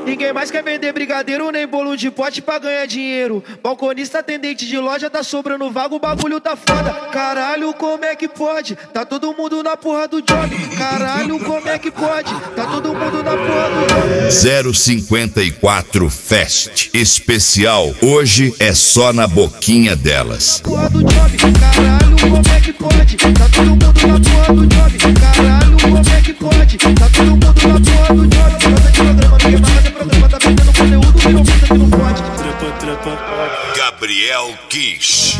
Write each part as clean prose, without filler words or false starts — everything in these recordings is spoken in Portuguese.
Ninguém mais quer vender brigadeiro nem bolo de pote pra ganhar dinheiro. Balconista, atendente de loja, tá sobrando vaga, o bagulho tá foda. Caralho, como é que pode? Tá todo mundo na porra do job. Caralho, como é que pode? Tá todo mundo na porra do job. 054 Fest especial. Hoje é só na boquinha delas. Porra do job. Caralho, como é que pode? Tá todo mundo na porra do job. Caralho, como é que pode? Tá todo mundo na porra do job. Gosta de programa, ninguém vai fazer programa, tá vendendo conteúdo, virou puta que não pode. Gabriel Kiss.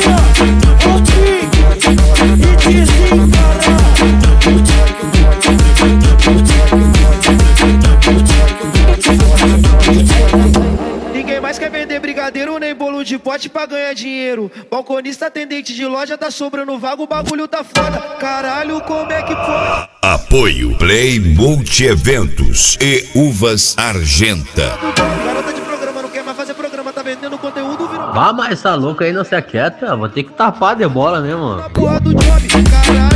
Ninguém mais quer vender brigadeiro nem bolo de pote pra ganhar dinheiro. Balconista, atendente de loja, tá sobrando vaga, o bagulho tá foda. Caralho, como é que pode? Apoio Play Multi-Eventos e Uvas Argenta. Garota de programa não quer mais fazer programa, tá vendendo conteúdo, virou. Vá, mas essa louca aí não se aquieta, vou ter que tapar de bola mesmo. Na porra do job, caralho.